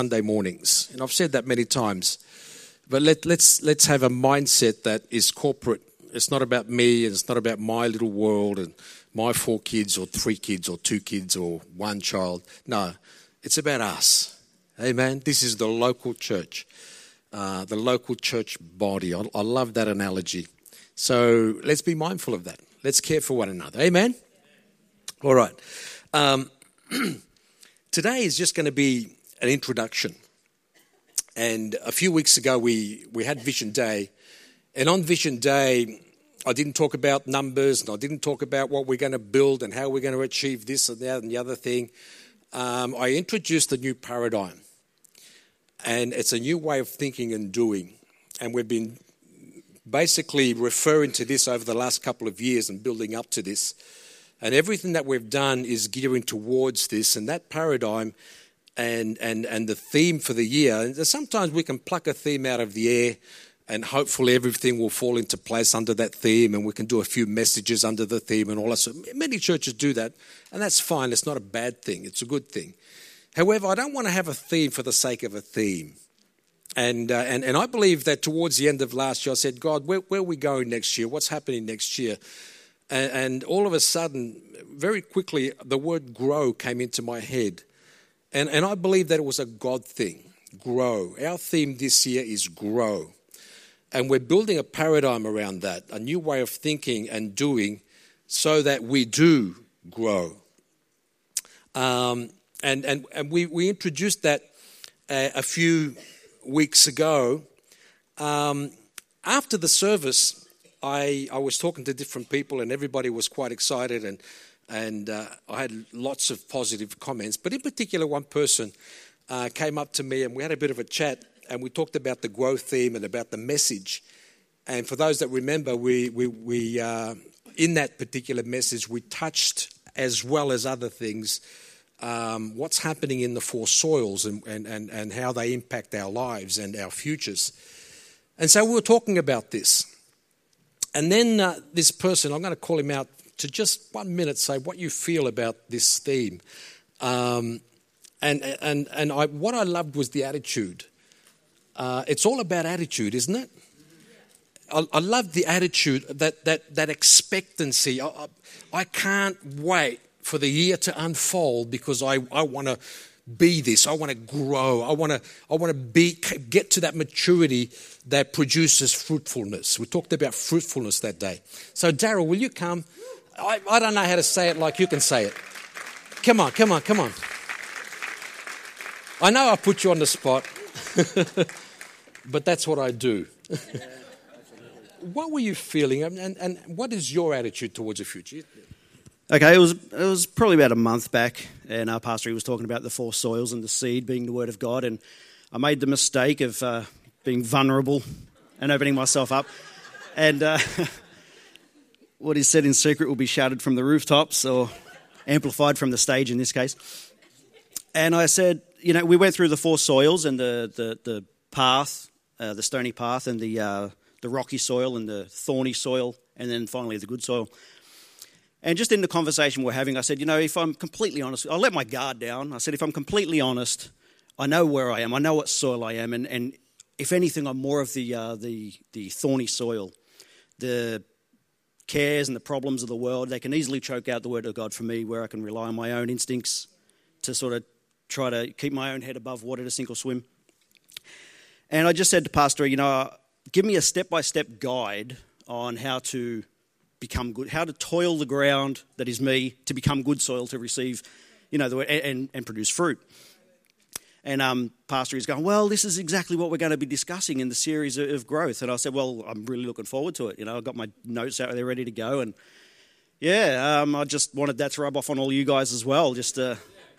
Sunday mornings, and I've said that many times. But let's have a mindset that is corporate. It's not about me, and it's not about my little world and my 4 kids or 3 kids or 2 kids or 1 child. No, it's about us. Amen. This is the local church, the local church body. I love that analogy. So let's be mindful of that. Let's care for one another. Amen. All right. Today is just going to be an introduction. And a few weeks ago, we had Vision Day. And on Vision Day, I didn't talk about numbers, and I didn't talk about what we're going to build and how we're going to achieve this and that and the other thing. I introduced a new paradigm. And it's a new way of thinking and doing. And we've been basically referring to this over the last couple of years and building up to this. And everything that we've done is gearing towards this. And that paradigm and the theme for the year, and sometimes we can pluck a theme out of the air and hopefully everything will fall into place under that theme, and we can do a few messages under the theme and all that. So many churches do that, and that's fine. It's not a bad thing. It's a good thing. However, I don't want to have a theme for the sake of a theme. And I believe that towards the end of last year, I said, God, where are we going next year? What's happening next year? And all of a sudden, very quickly, the word grow came into my head. And I believe that it was a God thing, grow. Our theme this year is grow. And we're building a paradigm around that, a new way of thinking and doing so that we do grow. And we introduced that a few weeks ago. After the service, I was talking to different people, and everybody was quite excited, and I had lots of positive comments. But in particular, one person came up to me, and we had a bit of a chat, and we talked about the growth theme and about the message. And for those that remember, we in that particular message, we touched, as well as other things, what's happening in the 4 soils and how they impact our lives and our futures. And so we were talking about this. And then this person, I'm going to call him out to just 1 minute, say what you feel about this theme. What I loved was the attitude. It's all about attitude, isn't it? I love the attitude, that expectancy. I can't wait for the year to unfold because I want to be this. I want to grow. I want to get to that maturity that produces fruitfulness. We talked about fruitfulness that day. So Daryl, will you come? I don't know how to say it like you can say it. Come on. I know I put you on the spot, but that's what I do. What were you feeling, and what is your attitude towards the future? Okay, it was probably about a month back, and our pastor was talking about the 4 soils and the seed being the word of God, and I made the mistake of being vulnerable and opening myself up, and what is said in secret will be shouted from the rooftops, or amplified from the stage in this case. And I said, we went through the 4 soils and the path, the stony path, and the rocky soil and the thorny soil, and then finally the good soil. And just in the conversation we're having, I said, if I'm completely honest, I let my guard down. I said, if I'm completely honest, I know where I am. I know what soil I am. And if anything, I'm more of the thorny soil. The cares and the problems of the world, they can easily choke out the word of God for me, where I can rely on my own instincts to sort of try to keep my own head above water to sink or swim. And I just said to Pastor, give me a step-by-step guide on how to become good, how to toil the ground that is me to become good soil to receive, and produce fruit. And Pastor is going, well, this is exactly what we're going to be discussing in the series of growth. And I said, well, I'm really looking forward to it. I've got my notes out there ready to go. And I just wanted that to rub off on all you guys as well, just to,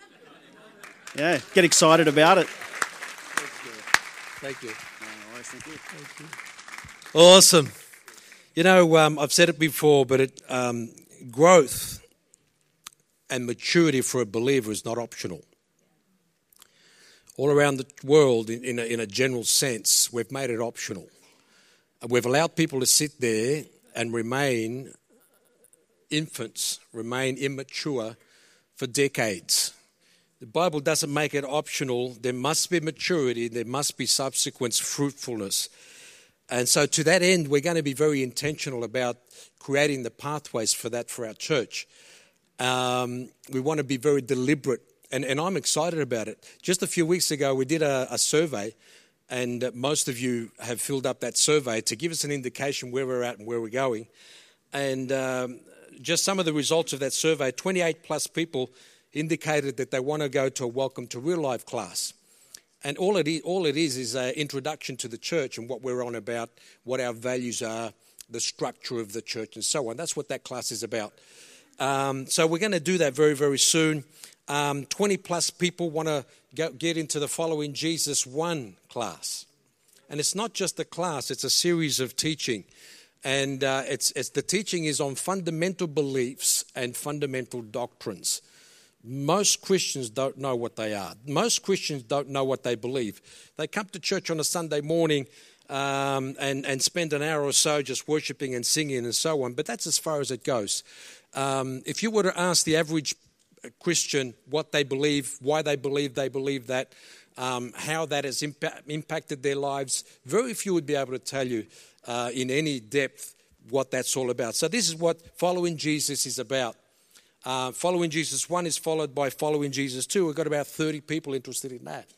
get excited about it. Thank you. Thank you. Awesome. I've said it before, but growth and maturity for a believer is not optional. All around the world, in a general sense, we've made it optional. We've allowed people to sit there and remain infants, remain immature for decades. The Bible doesn't make it optional. There must be maturity. There must be subsequent fruitfulness. And so to that end, we're going to be very intentional about creating the pathways for that for our church. We want to be very deliberate, and I'm excited about it. Just a few weeks ago, we did a survey, and most of you have filled up that survey to give us an indication where we're at and where we're going. And just some of the results of that survey, 28 plus people indicated that they want to go to a Welcome to Real Life class. And all it is an introduction to the church and what we're on about, what our values are, the structure of the church and so on. That's what that class is about. So we're going to do that very, very soon. 20 plus people want to get into the Following Jesus 1 class. And it's not just a class, it's a series of teaching. And the teaching is on fundamental beliefs and fundamental doctrines. Most Christians don't know what they are. Most Christians don't know what they believe. They come to church on a Sunday morning and spend an hour or so just worshiping and singing and so on, but that's as far as it goes. If you were to ask the average Christian what they believe, why they believe that, how that has impacted their lives, very few would be able to tell you in any depth what that's all about. So this is what Following Jesus is about. Following Jesus 1 is followed by Following Jesus 2. We've got about 30 people interested in that.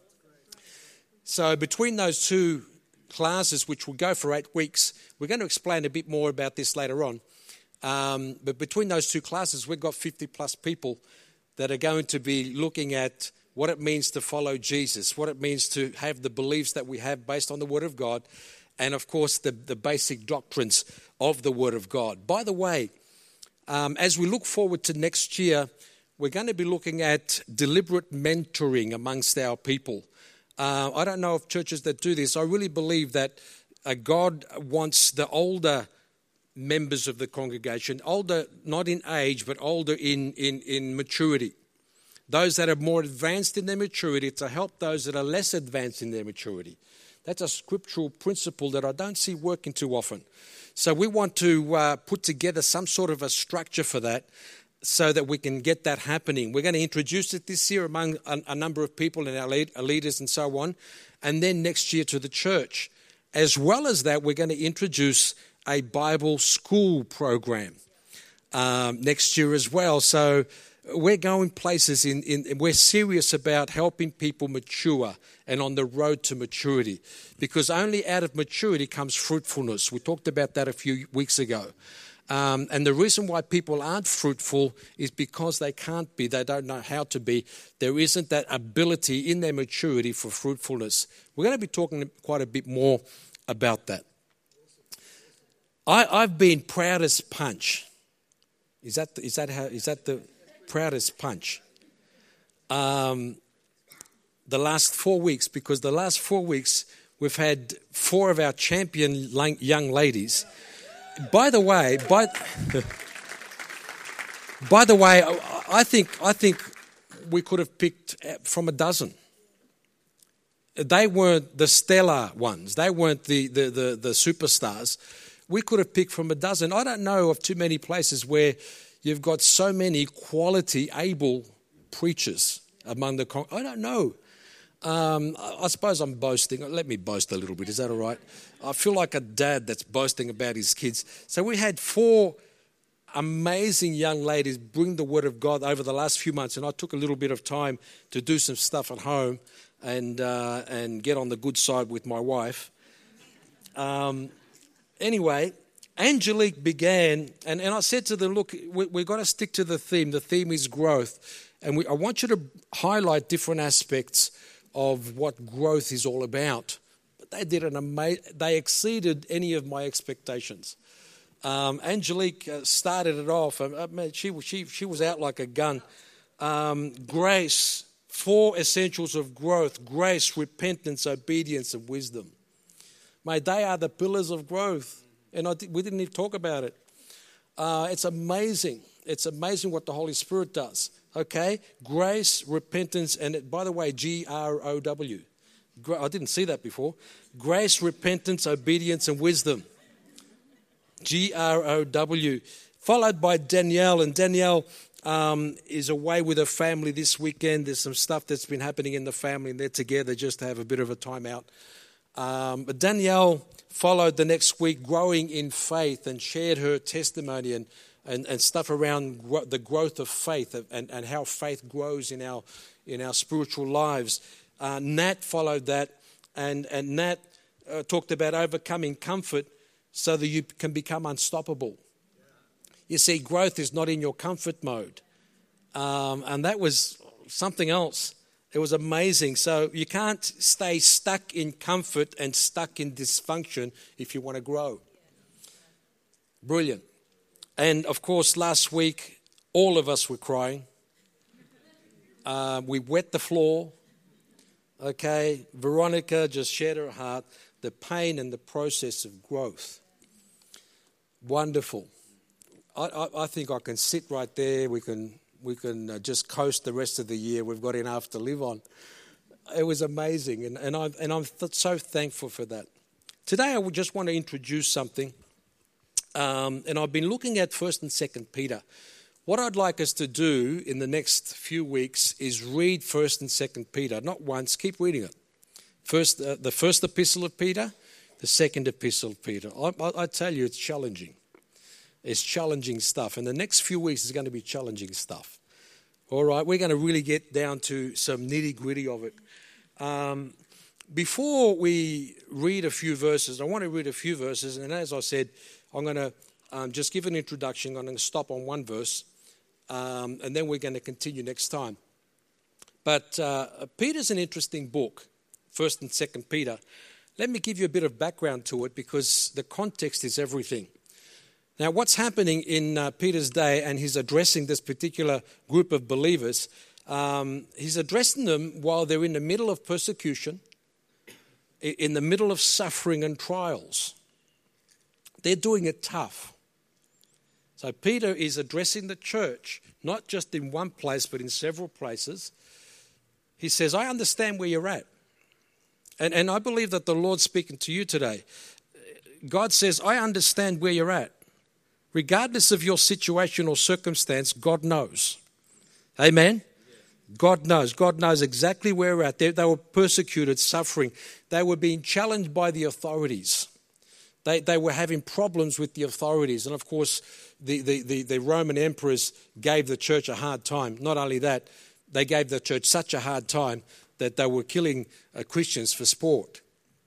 So between those two classes, which will go for 8 weeks, we're going to explain a bit more about this later on. But between those two classes, we've got 50 plus people that are going to be looking at what it means to follow Jesus, what it means to have the beliefs that we have based on the Word of God, and of course the basic doctrines of the Word of God. By the way, as we look forward to next year, we're going to be looking at deliberate mentoring amongst our people. I don't know of churches that do this. I really believe that God wants the older members of the congregation, older not in age, but older in maturity. Those that are more advanced in their maturity to help those that are less advanced in their maturity. That's a scriptural principle that I don't see working too often. So we want to put together some sort of a structure for that so that we can get that happening. We're going to introduce it this year among a number of people and our leaders and so on, and then next year to the church. As well as that, we're going to introduce a Bible school program next year as well. So we're going places we're serious about helping people mature and on the road to maturity, because only out of maturity comes fruitfulness. We talked about that a few weeks ago. And the reason why people aren't fruitful is because they can't be, they don't know how to be. There isn't that ability in their maturity for fruitfulness. We're going to be talking quite a bit more about that. I've been proud as punch. Is that the proudest punch? The last 4 weeks, because the last 4 weeks we've had 4 of our champion young ladies. By the way, I think we could have picked from a dozen. They weren't the stellar ones. They weren't the superstars. We could have picked from a dozen. I don't know of too many places where you've got so many quality, able preachers among the... I don't know. I suppose I'm boasting. Let me boast a little bit. Is that all right? I feel like a dad that's boasting about his kids. So we had 4 amazing young ladies bring the Word of God over the last few months, and I took a little bit of time to do some stuff at home and get on the good side with my wife. Anyway, Angelique began, and I said to them, look, we've got to stick to the theme. The theme is growth. And I want you to highlight different aspects of what growth is all about. But they did they exceeded any of my expectations. Angelique started it off. She was out like a gun. Grace, 4 essentials of growth: grace, repentance, obedience, and wisdom. Mate, they are the pillars of growth. And we didn't even talk about it. It's amazing. It's amazing what the Holy Spirit does. Okay? Grace, repentance, and by the way, GROW. I didn't see that before. Grace, repentance, obedience, and wisdom. GROW. Followed by Danielle. And Danielle is away with her family this weekend. There's some stuff that's been happening in the family, and they're together just to have a bit of a time out. But Danielle followed the next week, growing in faith, and shared her testimony and stuff around the growth of faith and how faith grows in our spiritual lives. Nat followed that, and Nat talked about overcoming comfort so that you can become unstoppable. You see, growth is not in your comfort mode. And that was something else. It was amazing. So you can't stay stuck in comfort and stuck in dysfunction if you want to grow. Brilliant. And of course, last week, all of us were crying. We wet the floor. Okay, Veronica just shared her heart, the pain and the process of growth. Wonderful. I think I can sit right there. We can just coast the rest of the year. We've got enough to live on. It was amazing, and I'm so thankful for that. Today I would just want to introduce something, and I've been looking at 1st and 2nd Peter. What I'd like us to do in the next few weeks is read 1st and 2nd Peter. Not once, keep reading it. The first epistle of Peter, the 2nd epistle of Peter. I tell you, it's challenging. It's challenging stuff. And the next few weeks is going to be challenging stuff. All right, we're going to really get down to some nitty-gritty of it. Before we read a few verses, I want to read a few verses. And as I said, I'm going to just give an introduction. I'm going to stop on one verse. And then we're going to continue next time. But Peter's an interesting book, 1st and 2nd Peter. Let me give you a bit of background to it because the context is everything. Now, what's happening in Peter's day, and he's addressing this particular group of believers, he's addressing them while they're in the middle of persecution, in the middle of suffering and trials. They're doing it tough. So Peter is addressing the church, not just in one place, but in several places. He says, I understand where you're at. And I believe that the Lord's speaking to you today. God says, I understand where you're at. Regardless of your situation or circumstance, God knows. Amen? God knows. God knows exactly where we're at. They were persecuted, suffering. They were being challenged by the authorities. They were having problems with the authorities. And of course, the Roman emperors gave the church a hard time. Not only that, they gave the church such a hard time that they were killing Christians for sport.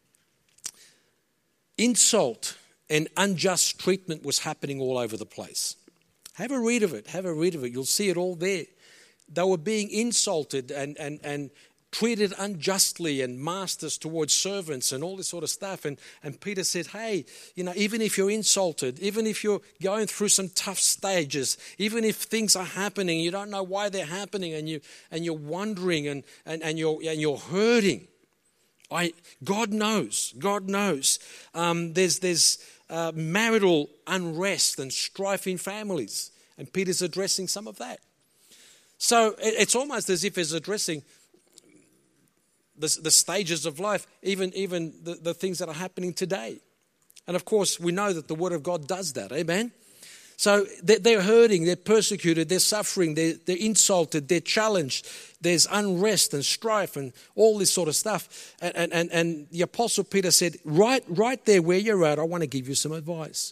Insult and unjust treatment was happening all over the place. Have a read of it. Have a read of it. You'll see it all there. They were being insulted and treated unjustly, and masters towards servants and all this sort of stuff. And Peter said, hey, even if you're insulted, even if you're going through some tough stages, even if things are happening, you don't know why they're happening, and you're wondering and you're hurting. God knows. God knows. There's marital unrest and strife in families, and Peter's addressing some of that. So it's almost as if he's addressing the stages of life, even the things that are happening today. And of course, we know that the Word of God does that. Amen? So they're hurting, they're persecuted, they're suffering, they're insulted, they're challenged. There's unrest and strife and all this sort of stuff. And the Apostle Peter said, right there where you're at, I want to give you some advice.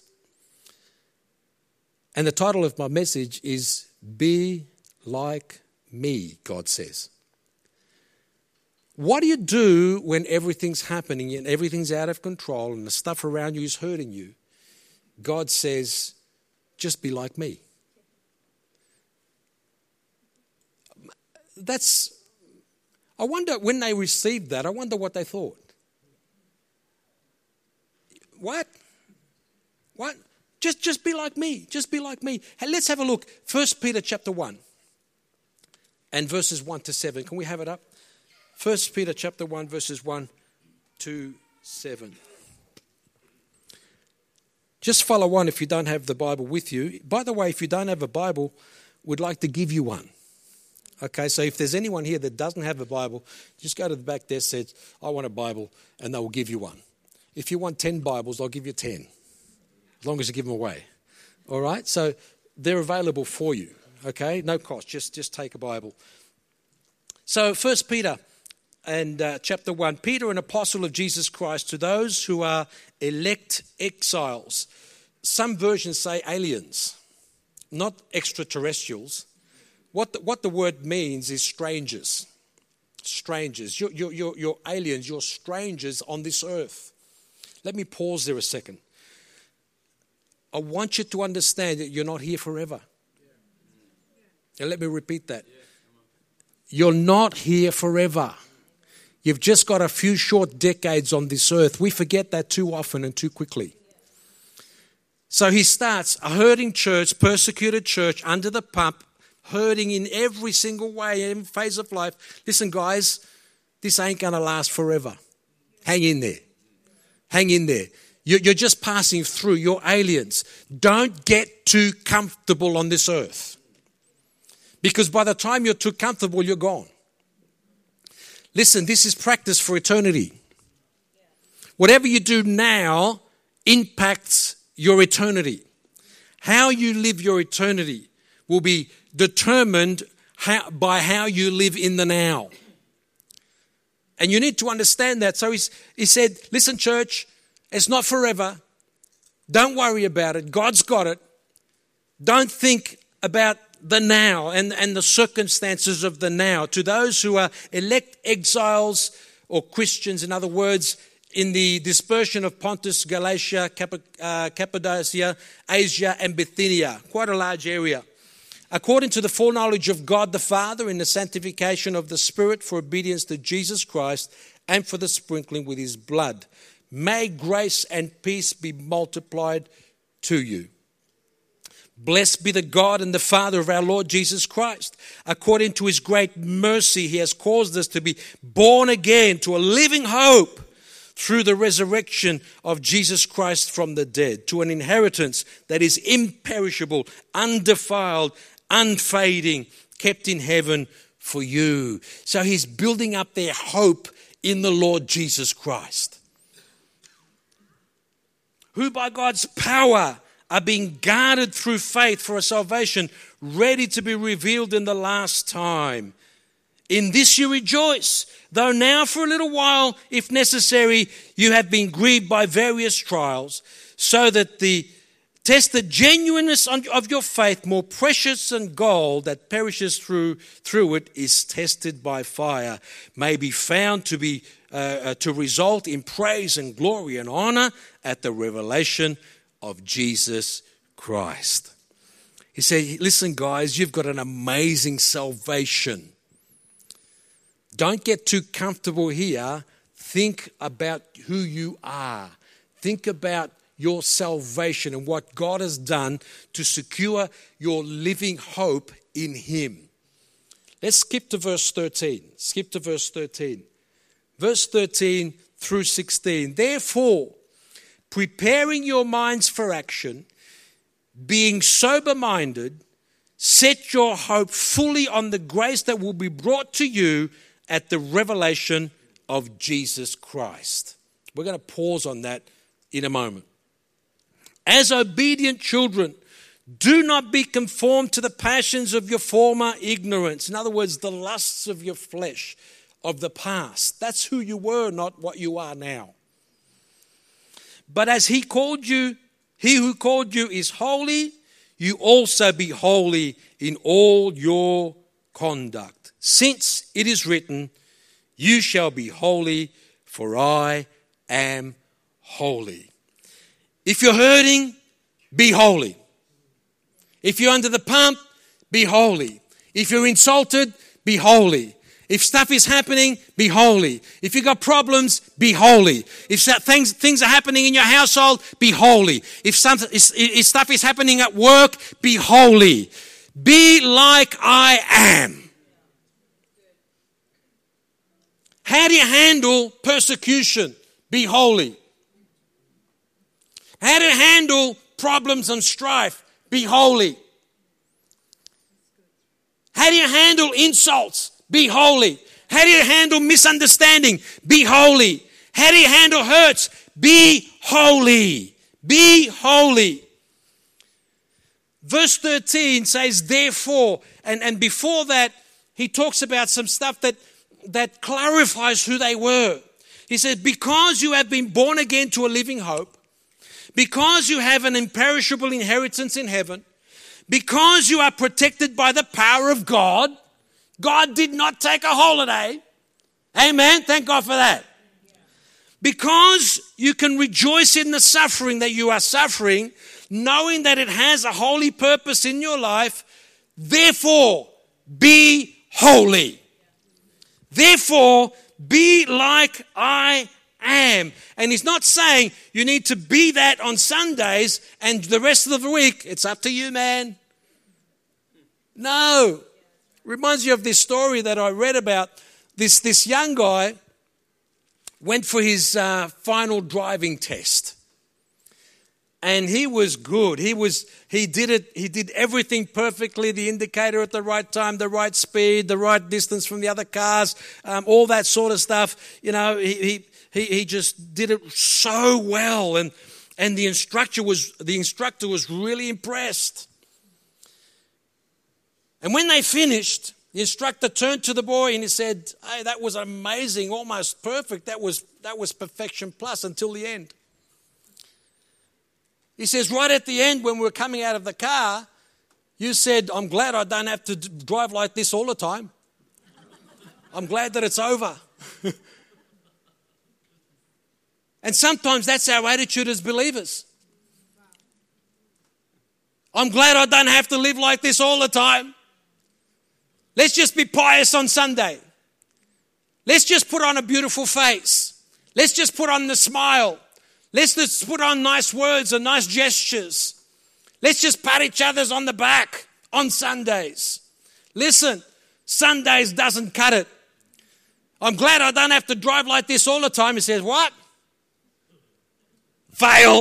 And the title of my message is Be Like Me, God says. What do you do when everything's happening and everything's out of control and the stuff around you is hurting you? God says, just be like me. I wonder when they received that, I wonder what they thought. What? Just be like me. Just be like me. Hey, let's have a look. 1 Peter chapter 1 and verses 1 to 7. Can we have it up? 1 Peter chapter 1 verses 1 to 7. Just follow on if you don't have the Bible with you. By the way, if you don't have a Bible, we'd like to give you one. Okay, so if there's anyone here that doesn't have a Bible, just go to the back there, says, I want a Bible, and they will give you one. If you want 10 Bibles, I'll give you 10, as long as you give them away. All right, so they're available for you. Okay, no cost. Just take a Bible. So 1 Peter and chapter 1. Peter, an apostle of Jesus Christ, to those who are elect exiles. Some versions say aliens, not extraterrestrials. What the word means is strangers. Strangers. You're aliens. You're strangers on this earth. Let me pause there a second. I want you to understand that you're not here forever. And let me repeat that. You're not here forever. You've just got a few short decades on this earth. We forget that too often and too quickly. So he starts a hurting church, persecuted church, under the pump, hurting in every single way, every phase of life. Listen, guys, this ain't going to last forever. Hang in there. Hang in there. You're just passing through. You're aliens. Don't get too comfortable on this earth. Because by the time you're too comfortable, you're gone. Listen, this is practice for eternity. Whatever you do now impacts your eternity. How you live your eternity will be determined by how you live in the now. And you need to understand that. So he said, listen, church, it's not forever. Don't worry about it. God's got it. Don't think about the now and the circumstances of the now. To those who are elect exiles or Christians, in other words, in the dispersion of Pontus, Galatia, Cappadocia, Asia and Bithynia, quite a large area. According to the foreknowledge of God the Father in the sanctification of the Spirit for obedience to Jesus Christ and for the sprinkling with his blood. May grace and peace be multiplied to you. Blessed be the God and the Father of our Lord Jesus Christ. According to his great mercy, he has caused us to be born again to a living hope through the resurrection of Jesus Christ from the dead, to an inheritance that is imperishable, undefiled, unfading, kept in heaven for you. So he's building up their hope in the Lord Jesus Christ, who by God's power are being guarded through faith for a salvation ready to be revealed in the last time. In this you rejoice, though now for a little while, if necessary, you have been grieved by various trials, so that the tested genuineness of your faith, more precious than gold that perishes through it, is tested by fire, may be found to result in praise and glory and honor at the revelation of Jesus Christ. He said, listen, guys, you've got an amazing salvation. Don't get too comfortable here. Think about who you are. Think about your salvation and what God has done to secure your living hope in him. Let's skip to verse 13. Skip to verse 13. Verse 13 through 16. Therefore, preparing your minds for action, being sober-minded, set your hope fully on the grace that will be brought to you at the revelation of Jesus Christ. We're going to pause on that in a moment. As obedient children, do not be conformed to the passions of your former ignorance. In other words, the lusts of your flesh, of the past. That's who you were, not what you are now. But as he who called you is holy, you also be holy in all your conduct. Since it is written, you shall be holy, for I am holy. If you're hurting, be holy. If you're under the pump, be holy. If you're insulted, be holy. If stuff is happening, be holy. If you've got problems, be holy. If things are happening in your household, be holy. If stuff is happening at work, be holy. Be like I am. How do you handle persecution? Be holy. How do you handle problems and strife? Be holy. How do you handle insults? Be holy. How do you handle misunderstanding? Be holy. How do you handle hurts? Be holy. Be holy. verse 13 says, therefore, and before that, he talks about some stuff that clarifies who they were. He said, because you have been born again to a living hope, because you have an imperishable inheritance in heaven, because you are protected by the power of God. God did not take a holiday. Amen. Thank God for that. Because you can rejoice in the suffering that you are suffering, knowing that it has a holy purpose in your life, therefore be holy. Therefore be like I am. And he's not saying you need to be that on Sundays and the rest of the week, it's up to you, man. No. Reminds you of this story that I read about. This young guy went for his final driving test. And he was good. He did everything perfectly, the indicator at the right time, the right speed, the right distance from the other cars, all that sort of stuff. You know, he just did it so well, and the instructor was really impressed. And when they finished, the instructor turned to the boy and he said, "Hey, that was amazing, almost perfect. That was perfection plus until the end." He says, right at the end when we were coming out of the car, you said, "I'm glad I don't have to drive like this all the time. I'm glad that it's over." And sometimes that's our attitude as believers. I'm glad I don't have to live like this all the time. Let's just be pious on Sunday. Let's just put on a beautiful face. Let's just put on the smile. Let's just put on nice words and nice gestures. Let's just pat each other on the back on Sundays. Listen, Sundays doesn't cut it. I'm glad I don't have to drive like this all the time. He says, what? Fail.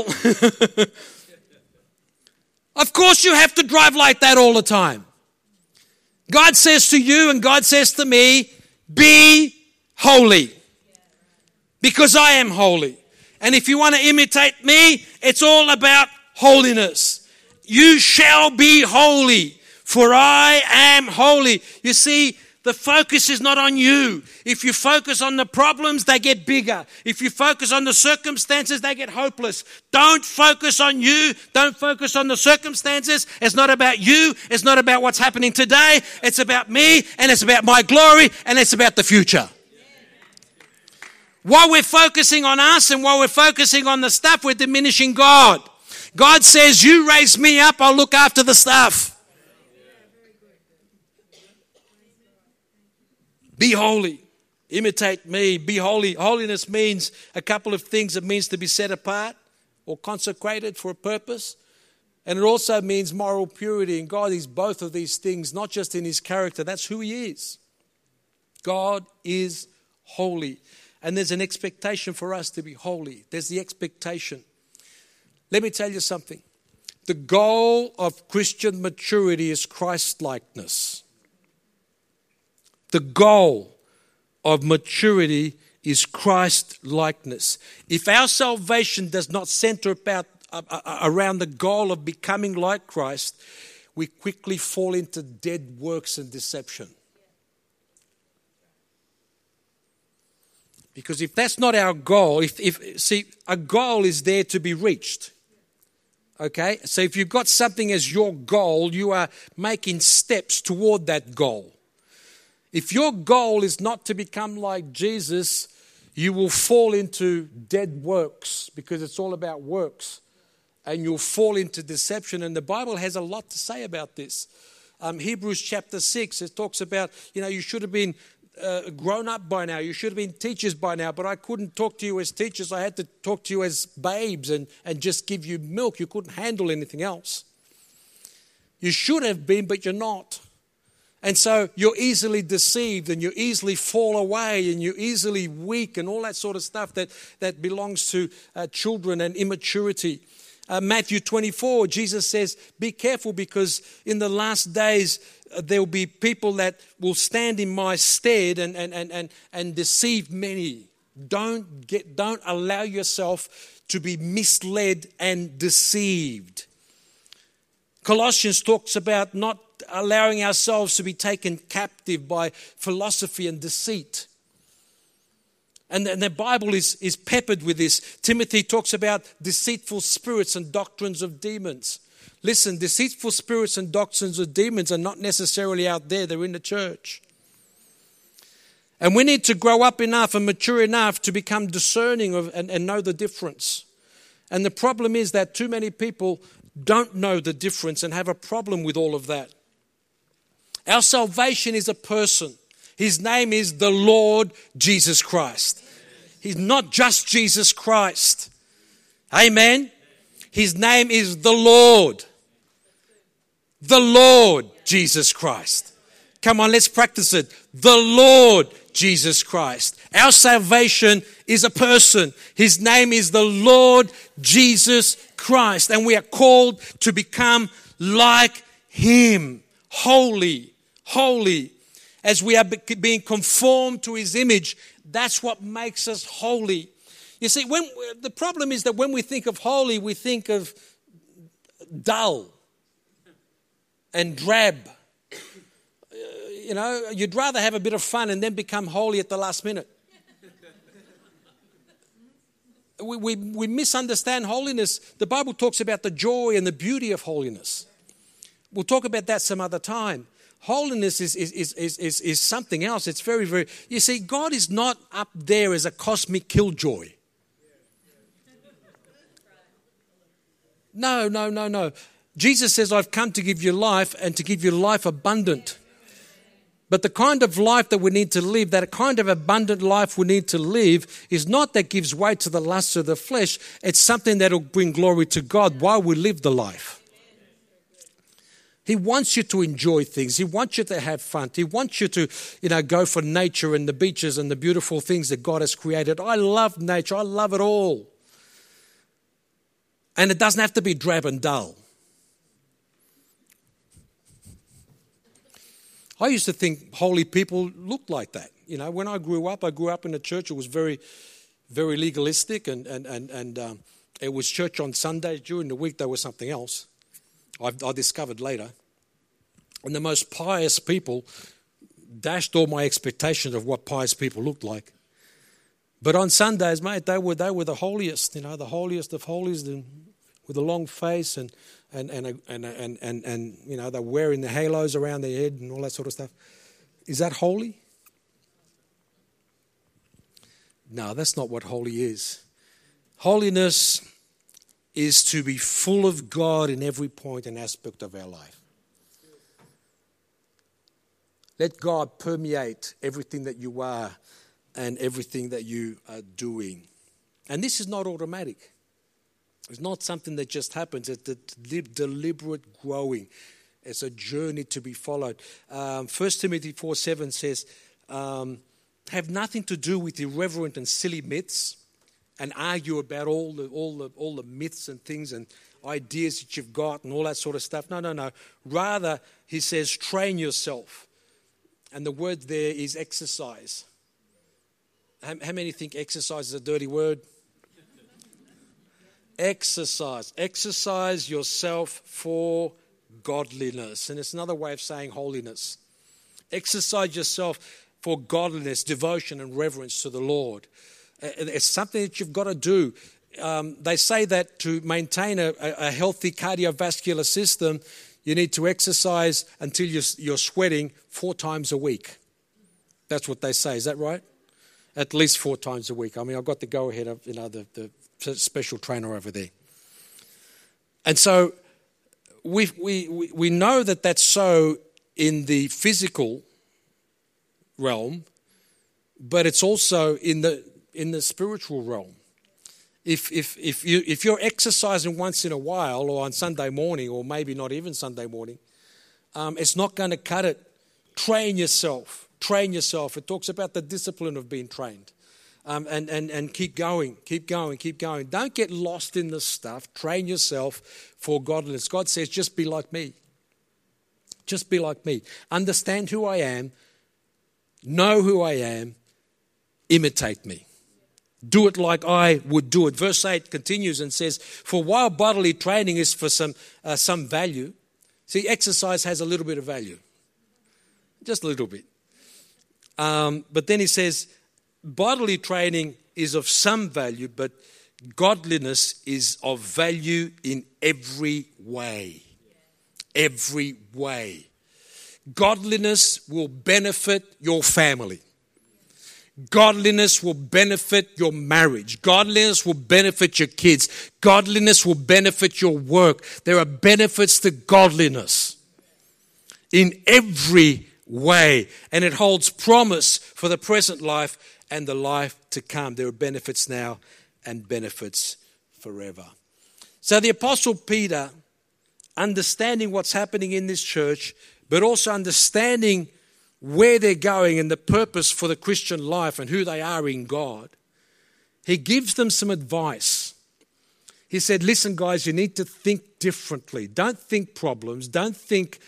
Of course you have to drive like that all the time. God says to you and God says to me, be holy. Because I am holy. And if you want to imitate me, it's all about holiness. You shall be holy, for I am holy. You see, the focus is not on you. If you focus on the problems, they get bigger. If you focus on the circumstances, they get hopeless. Don't focus on you. Don't focus on the circumstances. It's not about you. It's not about what's happening today. It's about me, and it's about my glory, and it's about the future. While we're focusing on us and while we're focusing on the stuff, we're diminishing God. God says, you raise me up, I'll look after the stuff. Be holy. Imitate me. Be holy. Holiness means a couple of things. It means to be set apart or consecrated for a purpose. And it also means moral purity. And God is both of these things, not just in his character. That's who he is. God is holy. And there's an expectation for us to be holy. There's the expectation. Let me tell you something. The goal of Christian maturity is Christ-likeness. The goal of maturity is Christ-likeness. If our salvation does not center around the goal of becoming like Christ, we quickly fall into dead works and deception. Because if that's not our goal, see, a goal is there to be reached. Okay? So if you've got something as your goal, you are making steps toward that goal. If your goal is not to become like Jesus, you will fall into dead works because it's all about works. And you'll fall into deception. And the Bible has a lot to say about this. Hebrews chapter 6, it talks about, you should have been grown up by now. You should have been teachers by now. But I couldn't talk to you as teachers. I had to talk to you as babes and just give you milk. You couldn't handle anything else. You should have been, but you're not. And so you're easily deceived and you easily fall away and you're easily weak and all that sort of stuff that belongs to children and immaturity. Matthew 24, Jesus says, be careful because in the last days there will be people that will stand in my stead and deceive many. Don't allow yourself to be misled and deceived. Colossians talks about not allowing ourselves to be taken captive by philosophy and deceit. And the Bible is peppered with this. Timothy talks about deceitful spirits and doctrines of demons. Listen, deceitful spirits and doctrines of demons are not necessarily out there. They're in the church. And we need to grow up enough and mature enough to become discerning and know the difference. And the problem is that too many people don't know the difference and have a problem with all of that. Our salvation is a person. His name is the Lord Jesus Christ. He's not just Jesus Christ. Amen. His name is the Lord. The Lord Jesus Christ. Come on, let's practice it. The Lord Jesus Christ. Our salvation is a person. His name is the Lord Jesus Christ. And we are called to become like Him. Holy, holy. As we are being conformed to His image, that's what makes us holy. You see, the problem is that when we think of holy, we think of dull and drab. You'd rather have a bit of fun and then become holy at the last minute. We misunderstand holiness. The Bible talks about the joy and the beauty of holiness. We'll talk about that some other time. Holiness is something else. It's very, very... You see, God is not up there as a cosmic killjoy. No. Jesus says, I've come to give you life and to give you life abundant. But the kind of life that we need to live, that kind of abundant life we need to live, is not that gives way to the lusts of the flesh. It's something that will bring glory to God while we live the life. He wants you to enjoy things. He wants you to have fun. He wants you to, go for nature and the beaches and the beautiful things that God has created. I love nature. I love it all. And it doesn't have to be drab and dull. I used to think holy people looked like that. When I grew up in a church. It was very, very legalistic, and it was church on Sundays. During the week, there was something else. I discovered later. And the most pious people dashed all my expectations of what pious people looked like. But on Sundays, mate, they were the holiest. The holiest of holies, with a long face and they're wearing the halos around their head and all that sort of stuff. Is that holy? No, that's not what holy is. Holiness is to be full of God in every point and aspect of our life. Let God permeate everything that you are and everything that you are doing. And this is not automatic. It's not something that just happens. It's a deliberate growing. It's a journey to be followed. 1 Timothy 4:7 says, have nothing to do with irreverent and silly myths and argue about all the myths and things and ideas that you've got and all that sort of stuff. No. Rather, he says, train yourself. And the word there is exercise. How many think exercise is a dirty word? Exercise. Exercise yourself for godliness. And it's another way of saying holiness. Exercise yourself for godliness, devotion and reverence to the Lord. It's something that you've got to do. They say that to maintain a healthy cardiovascular system, you need to exercise until you're sweating 4 times a week. That's what they say. Is that right? At least 4 times a week. I mean, I've got the go-ahead of the special trainer over there. And so we know that that's so in the physical realm, but it's also in the spiritual realm. If you're exercising once in a while or on Sunday morning or maybe not even Sunday morning, it's not going to cut it. Train yourself. It talks about the discipline of being trained. And keep going. Don't get lost in this stuff. Train yourself for godliness. God says, just be like me. Just be like me. Understand who I am. Know who I am. Imitate me. Do it like I would do it. Verse 8 continues and says, for while bodily training is for some value, See, exercise has a little bit of value. Just a little bit. But then he says, bodily training is of some value, but godliness is of value in every way. Every way. Godliness will benefit your family. Godliness will benefit your marriage. Godliness will benefit your kids. Godliness will benefit your work. There are benefits to godliness in every way. And it holds promise for the present life and the life to come. There are benefits now and benefits forever. So the Apostle Peter, understanding what's happening in this church, but also understanding where they're going and the purpose for the Christian life and who they are in God, he gives them some advice. He said, listen guys, you need to think differently. Don't think problems. Don't think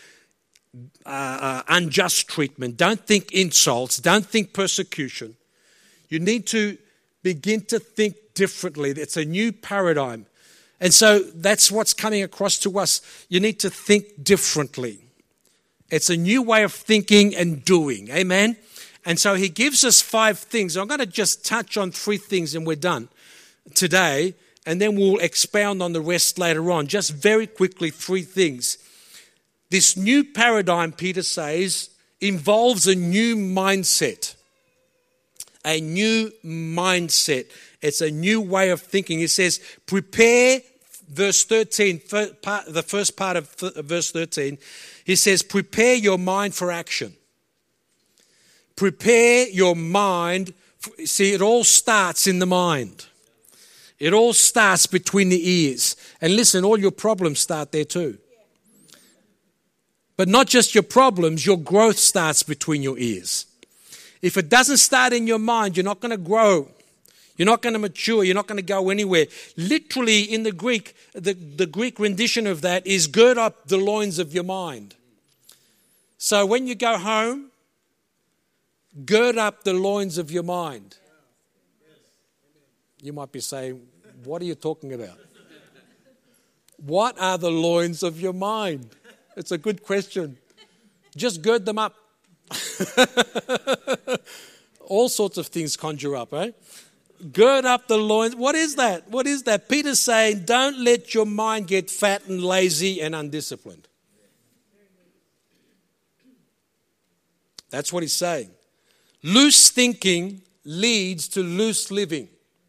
unjust treatment. Don't think insults. Don't think persecution. You need to begin to think differently. It's a new paradigm. And so that's what's coming across to us. You need to think differently. It's a new way of thinking and doing. Amen? And so he gives us 5 things. I'm going to just touch on 3 things and we're done today. And then we'll expound on the rest later on. Just very quickly, 3 things. This new paradigm, Peter says, involves a new mindset. A new mindset. It's a new way of thinking. He says, prepare, verse 13, the first part of verse 13, he says, prepare your mind for action. Prepare your mind. See, it all starts in the mind. It all starts between the ears. And listen, all your problems start there too. But not just your problems, your growth starts between your ears. If it doesn't start in your mind, you're not going to grow. You're not going to mature. You're not going to go anywhere. Literally in the Greek, the Greek rendition of that is gird up the loins of your mind. So when you go home, gird up the loins of your mind. You might be saying, what are you talking about? What are the loins of your mind? It's a good question. Just gird them up. All sorts of things conjure up, eh? Gird up the loins. What is that? What is that? Peter's saying, don't let your mind get fat and lazy and undisciplined. That's what he's saying. Loose thinking leads to loose living.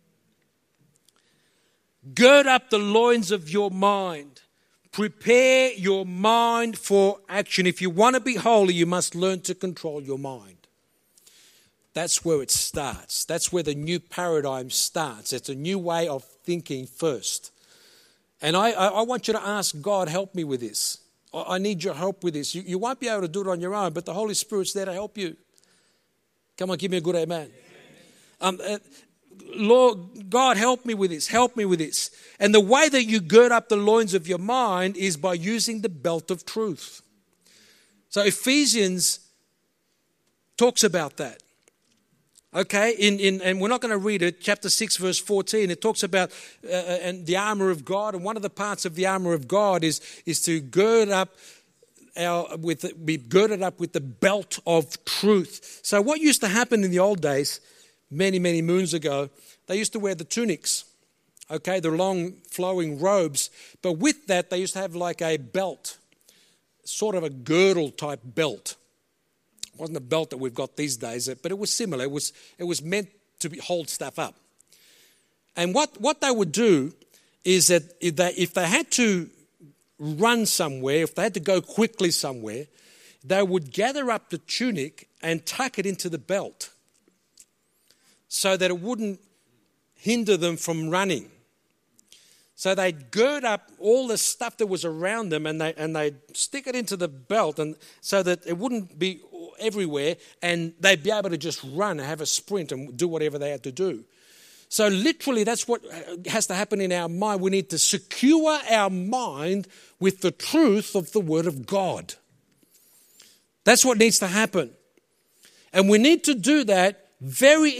Gird up the loins of your mind. Prepare your mind for action. If you want to be holy, you must learn to control your mind. That's where it starts. That's where the new paradigm starts. It's a new way of thinking first. And I want you to ask God, help me with this. I need your help with this. You won't be able to do it on your own, but the Holy Spirit's there to help you. Come on, give me a good amen. Lord, God, help me with this. Help me with this. And the way that you gird up the loins of your mind is by using the belt of truth. So Ephesians talks about that. Okay, and we're not going to read it. Chapter 6, verse 14. It talks about and the armor of God, and one of the parts of the armor of God is to gird up be girded up with the belt of truth. So what used to happen in the old days, many moons ago, they used to wear the tunics. Okay, the long flowing robes, but with that they used to have like a belt, sort of a girdle type belt. It wasn't a belt that we've got these days, but it was similar. It was meant to hold stuff up. And what they would do is that if they had to run somewhere, if they had to go quickly somewhere, they would gather up the tunic and tuck it into the belt so that it wouldn't hinder them from running. So they'd gird up all the stuff that was around them and they'd stick it into the belt and so that it wouldn't be everywhere, and they'd be able to just run and have a sprint and do whatever they had to do. So literally that's what has to happen in our mind. We need to secure our mind with the truth of the Word of God. That's what needs to happen. And we need to do that very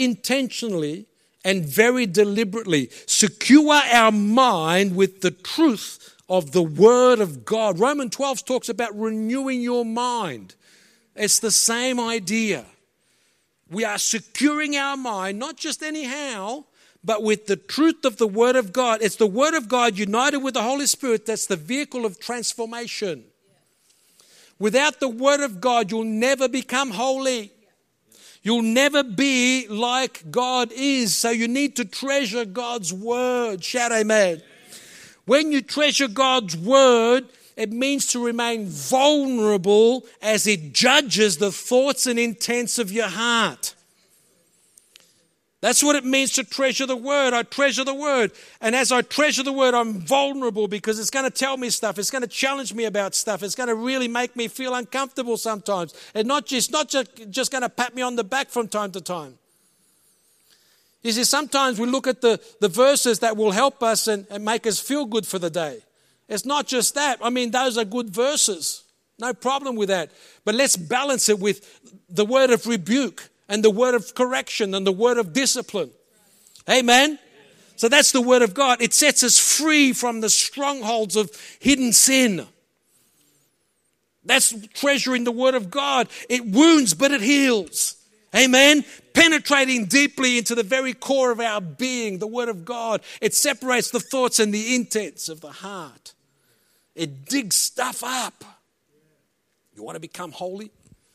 intentionally and very deliberately. Secure our mind with the truth of the Word of God. Romans 12 talks about renewing your mind. It's the same idea. We are securing our mind, not just anyhow, but with the truth of the Word of God. It's the Word of God united with the Holy Spirit that's the vehicle of transformation. Without the Word of God, you'll never become holy. You'll never be like God is. So you need to treasure God's Word. Shout amen. When you treasure God's Word, it means to remain vulnerable as it judges the thoughts and intents of your heart. That's what it means to treasure the Word. I treasure the Word. And as I treasure the Word, I'm vulnerable because it's going to tell me stuff. It's going to challenge me about stuff. It's going to really make me feel uncomfortable sometimes. And not just going to pat me on the back from time to time. You see, sometimes we look at the verses that will help us and make us feel good for the day. It's not just that. I mean, those are good verses. No problem with that. But let's balance it with the word of rebuke and the word of correction and the word of discipline. Amen? So that's the word of God. It sets us free from the strongholds of hidden sin. That's treasuring the word of God. It wounds, but it heals. Amen? Penetrating deeply into the very core of our being, the word of God. It separates the thoughts and the intents of the heart. It digs stuff up. You want to become holy?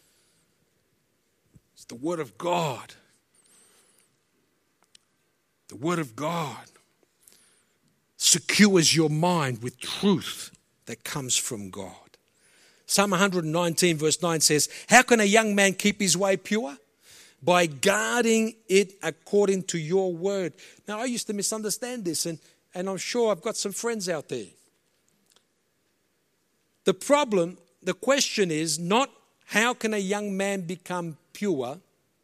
It's the Word of God. The Word of God secures your mind with truth that comes from God. Psalm 119 verse 9 says, how can a young man keep his way pure? By guarding it according to your word. Now, I used to misunderstand this, and I'm sure I've got some friends out there. The question is not how can a young man become pure?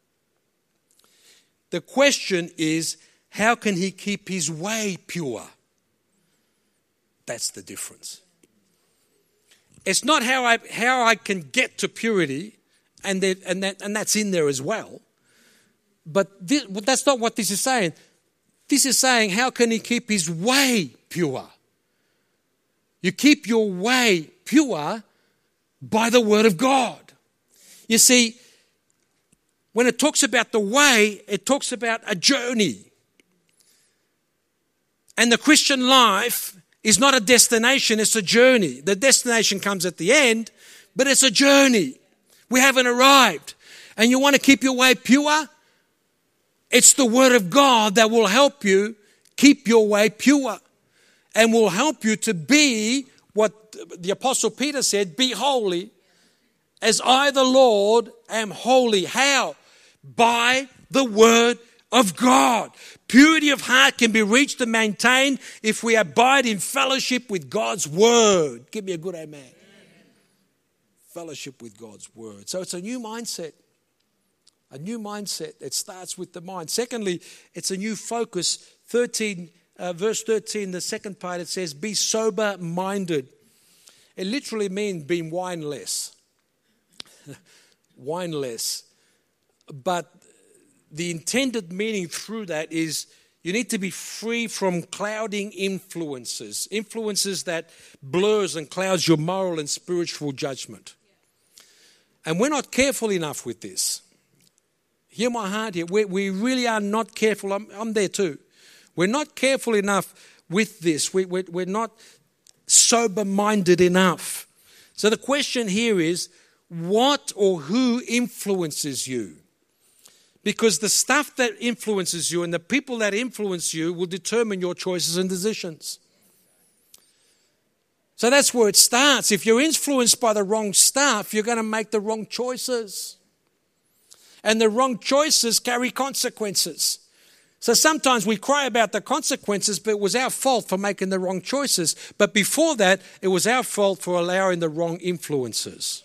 The question is how can he keep his way pure? That's the difference. It's not how I can get to purity, and that's in there as well. But that's not what this is saying. This is saying how can he keep his way pure? You keep your way pure by the Word of God. You see, when it talks about the way, it talks about a journey. And the Christian life is not a destination, it's a journey. The destination comes at the end, but it's a journey. We haven't arrived. And you want to keep your way pure? It's the Word of God that will help you keep your way pure and will help you to be what the Apostle Peter said, be holy as I, the Lord, am holy. How? By the Word of God. Purity of heart can be reached and maintained if we abide in fellowship with God's Word. Give me a good amen. Fellowship with God's Word. So it's a new mindset. A new mindset. It starts with the mind. Secondly, it's a new focus. Verse 13, the second part, it says, be sober-minded. It literally means being wineless. Wineless. But the intended meaning through that is you need to be free from clouding influences. Influences that blurs and clouds your moral and spiritual judgment. And we're not careful enough with this. Hear my heart here. We really are not careful. I'm there too. We're not careful enough with this. We're not sober-minded enough. So the question here is, what or who influences you? Because the stuff that influences you and the people that influence you will determine your choices and decisions. So that's where it starts. If you're influenced by the wrong stuff, you're going to make the wrong choices. And the wrong choices carry consequences. So sometimes we cry about the consequences, but it was our fault for making the wrong choices. But before that, it was our fault for allowing the wrong influences.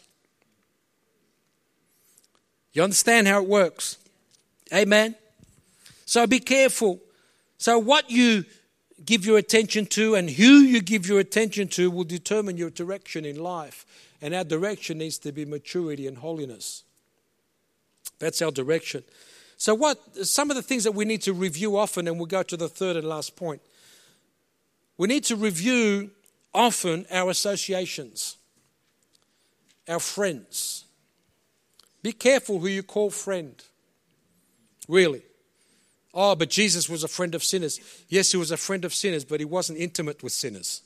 You understand how it works? Amen? So be careful. So what you give your attention to and who you give your attention to will determine your direction in life. And our direction needs to be maturity and holiness. That's our direction. So some of the things that we need to review often, and we'll go to the third and last point. We need to review often our associations, our friends. Be careful who you call friend. Really. Oh, but Jesus was a friend of sinners. Yes, he was a friend of sinners, but he wasn't intimate with sinners.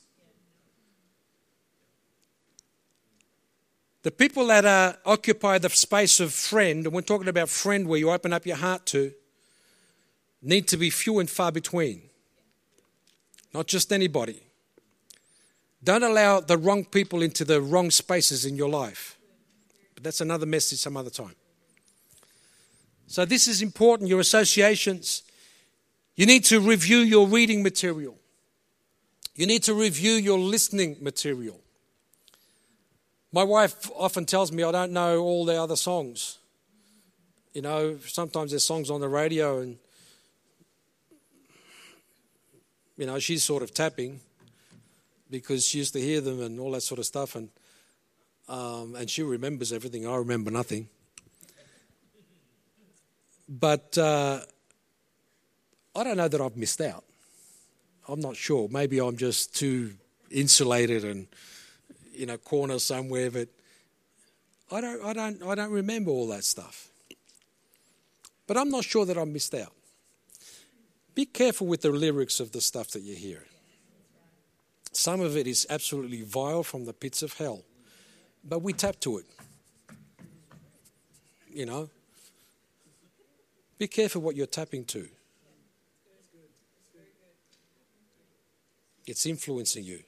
The people that occupy the space of friend, and we're talking about friend where you open up your heart to, need to be few and far between. Not just anybody. Don't allow the wrong people into the wrong spaces in your life. But that's another message some other time. So this is important, your associations. You need to review your reading material. You need to review your listening material. My wife often tells me I don't know all the other songs. You know, sometimes there's songs on the radio and, you know, she's sort of tapping because she used to hear them and all that sort of stuff. And she remembers everything. I remember nothing. But I don't know that I've missed out. I'm not sure. Maybe I'm just too insulated and in a corner somewhere, but I don't remember all that stuff. But I'm not sure that I missed out. Be careful with the lyrics of the stuff that you hear. Some of it is absolutely vile from the pits of hell, but we tap to it. You know, be careful what you're tapping to. It's influencing you.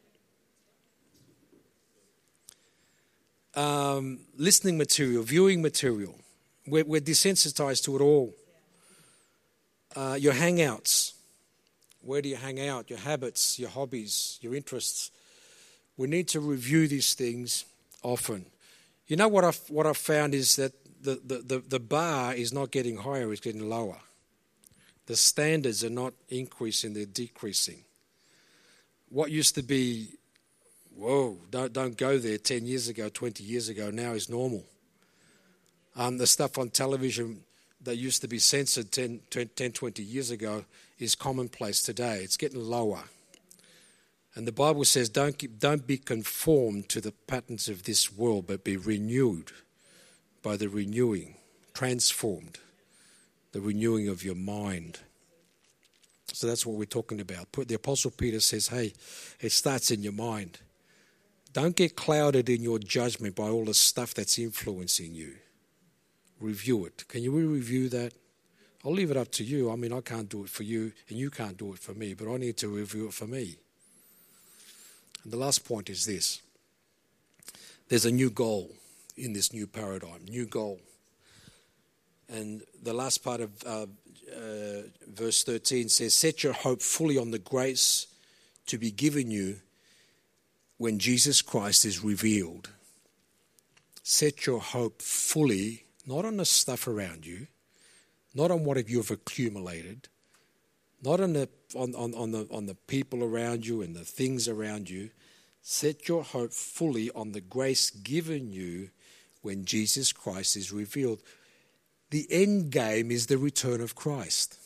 Listening material, viewing material. We're desensitized to it all. Your hangouts. Where do you hang out? Your habits, your hobbies, your interests. We need to review these things often. You know what I've found is that the bar is not getting higher, it's getting lower. The standards are not increasing, they're decreasing. What used to be, whoa, don't go there 10 years ago, 20 years ago, now is normal. The stuff on television that used to be censored 10, 20 years ago is commonplace today. It's getting lower. And the Bible says don't be conformed to the patterns of this world, but be renewed by the renewing, transformed, the renewing of your mind. So that's what we're talking about. The Apostle Peter says, hey, it starts in your mind. Don't get clouded in your judgment by all the stuff that's influencing you. Review it. Can you review that? I'll leave it up to you. I mean, I can't do it for you, and you can't do it for me, but I need to review it for me. And the last point is this. There's a new goal in this new paradigm, new goal. And the last part of verse 13 says, set your hope fully on the grace to be given you when Jesus Christ is revealed. Set your hope fully, not on the stuff around you, not on what you've accumulated, not on the people around you and the things around you. Set your hope fully on the grace given you when Jesus Christ is revealed. The end game is the return of Christ.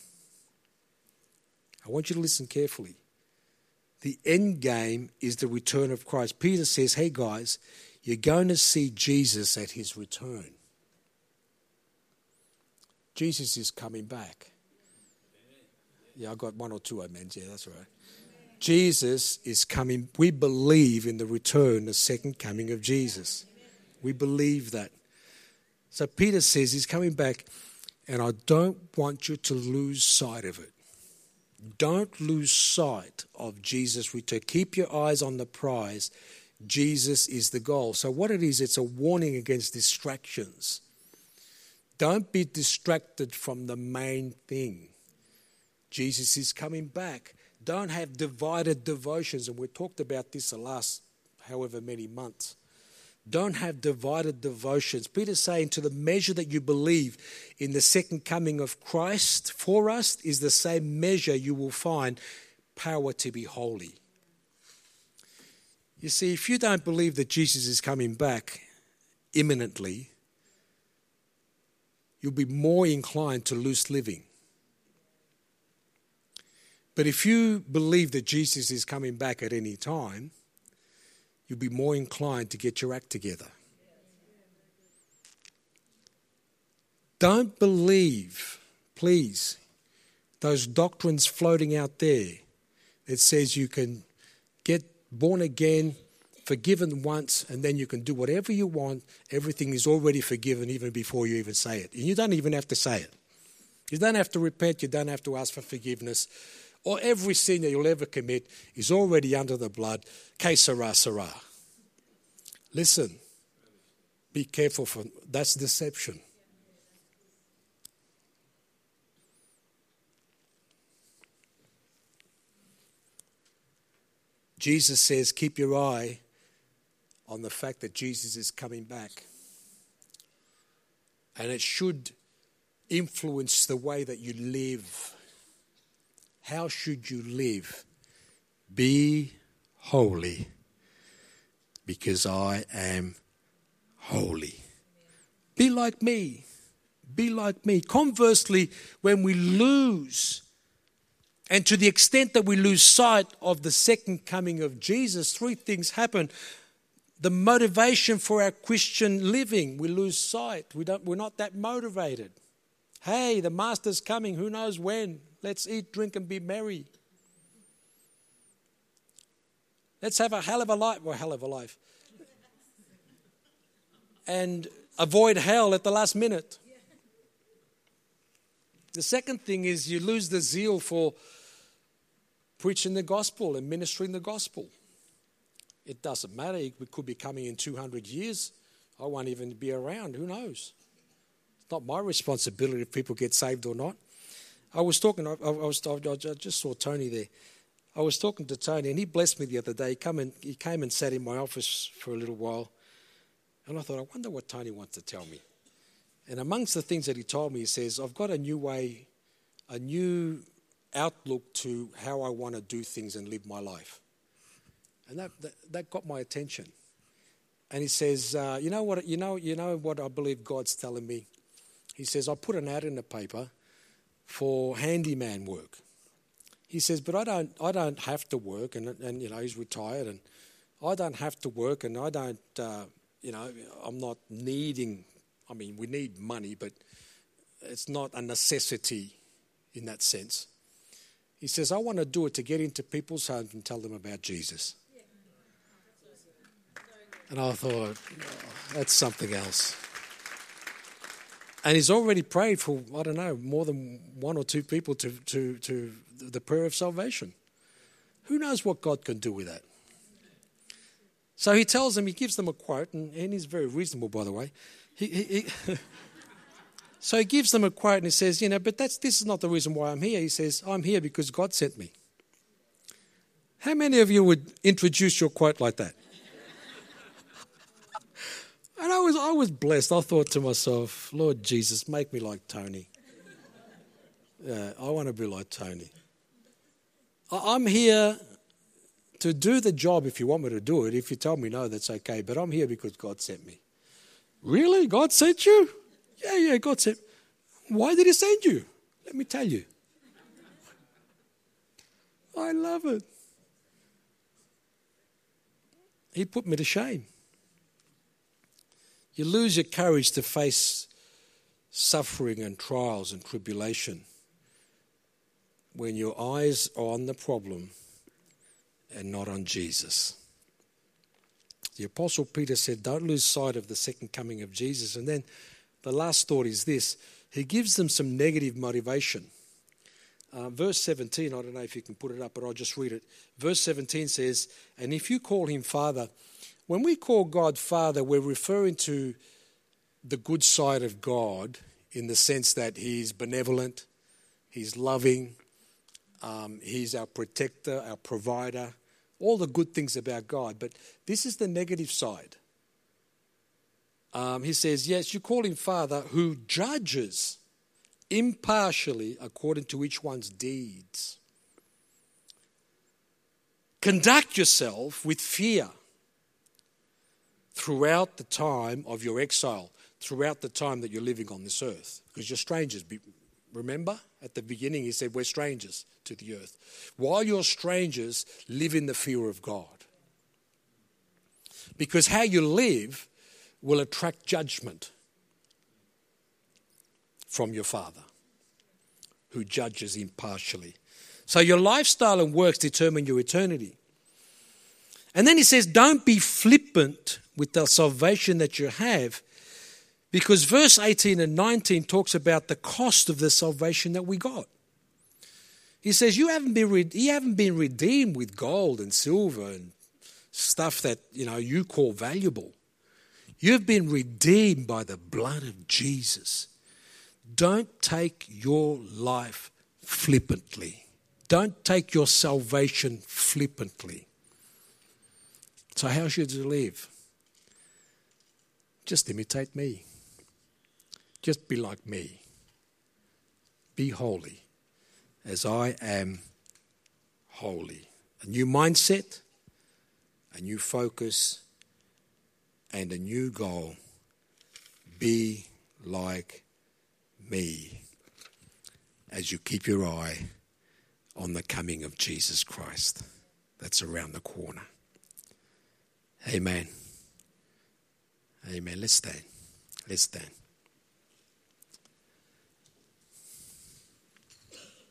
I want you to listen carefully. The end game is the return of Christ. Peter says, hey guys, you're going to see Jesus at his return. Jesus is coming back. Yeah, I got one or two amens. Yeah, that's right. Jesus is coming. We believe in the return, the second coming of Jesus. We believe that. So Peter says he's coming back, and I don't want you to lose sight of it. Don't lose sight of Jesus' return. Keep your eyes on the prize. Jesus is the goal. So what it is, it's a warning against distractions. Don't be distracted from the main thing. Jesus is coming back. Don't have divided devotions, and we talked about this the last however many months. Don't have divided devotions. Peter's saying to the measure that you believe in the second coming of Christ for us is the same measure you will find power to be holy. You see, if you don't believe that Jesus is coming back imminently, you'll be more inclined to loose living. But if you believe that Jesus is coming back at any time, you'll be more inclined to get your act together. Don't believe, please, those doctrines floating out there that says you can get born again, forgiven once, and then you can do whatever you want. Everything is already forgiven even before you even say it. And you don't even have to say it. You don't have to repent. You don't have to ask for forgiveness. Or every sin that you'll ever commit is already under the blood. Que sera, sera. Listen, be careful. That's deception. Jesus says, keep your eye on the fact that Jesus is coming back. And it should influence the way that you live. How should you live? Be holy, because I am holy. Be like me. Be like me. Conversely, when we lose, and to the extent that we lose sight of the second coming of Jesus, three things happen. The motivation for our Christian living, we lose sight. We're not that motivated. Hey, the Master's coming, who knows when? Let's eat, drink, and be merry. Let's have a hell of a life. And avoid hell at the last minute. The second thing is you lose the zeal for preaching the gospel and ministering the gospel. It doesn't matter. We could be coming in 200 years. I won't even be around. Who knows? It's not my responsibility if people get saved or not. I just saw Tony there. I was talking to Tony, and he blessed me the other day. He came and sat in my office for a little while. And I thought, I wonder what Tony wants to tell me. And amongst the things that he told me, he says, I've got a new outlook to how I want to do things and live my life. And that got my attention. And he says, you know what I believe God's telling me? He says, I put an ad in the paper for handyman work. He says, but I don't have to work, and he's retired, and I don't have to work, and I don't, I'm not needing. I mean, we need money, but it's not a necessity in that sense. He says, I want to do it to get into people's homes and tell them about Jesus. And I thought, that's something else. And he's already prayed for, I don't know, more than one or two people to the prayer of salvation. Who knows what God can do with that? So he tells them, he gives them a quote, and he's very reasonable, by the way. So he gives them a quote, and he says, but this is not the reason why I'm here. He says, I'm here because God sent me. How many of you would introduce your quote like that? And I was blessed. I thought to myself, Lord Jesus, make me like Tony. Yeah, I want to be like Tony. I'm here to do the job if you want me to do it. If you tell me no, that's okay. But I'm here because God sent me. Really? God sent you? Yeah, God sent. Why did he send you? Let me tell you. I love it. He put me to shame. You lose your courage to face suffering and trials and tribulation when your eyes are on the problem and not on Jesus. The Apostle Peter said, don't lose sight of the second coming of Jesus. And then the last thought is this. He gives them some negative motivation. Verse 17, I don't know if you can put it up, but I'll just read it. Verse 17 says, and if you call him Father, when we call God Father, we're referring to the good side of God in the sense that he's benevolent, he's loving, he's our protector, our provider, all the good things about God. But this is the negative side. He says, yes, you call him Father who judges impartially according to each one's deeds. Conduct yourself with fear throughout the time of your exile, throughout the time that you're living on this earth, because you're strangers Remember? At the beginning, he said, we're strangers to the earth. While you're strangers, live in the fear of God. Because how you live will attract judgment from your Father, who judges impartially. So your lifestyle and works determine your eternity. And then he says, don't be flippant with the salvation that you have, because verse 18 and 19 talks about the cost of the salvation that we got. He says, you haven't been redeemed with gold and silver and stuff that you call valuable. You've been redeemed by the blood of Jesus. Don't take your life flippantly. Don't take your salvation flippantly. So how should you live? Just imitate me. Just be like me. Be holy as I am holy. A new mindset, a new focus, and a new goal. Be like me as you keep your eye on the coming of Jesus Christ. That's around the corner. Amen. Amen. Let's stand. Let's stand.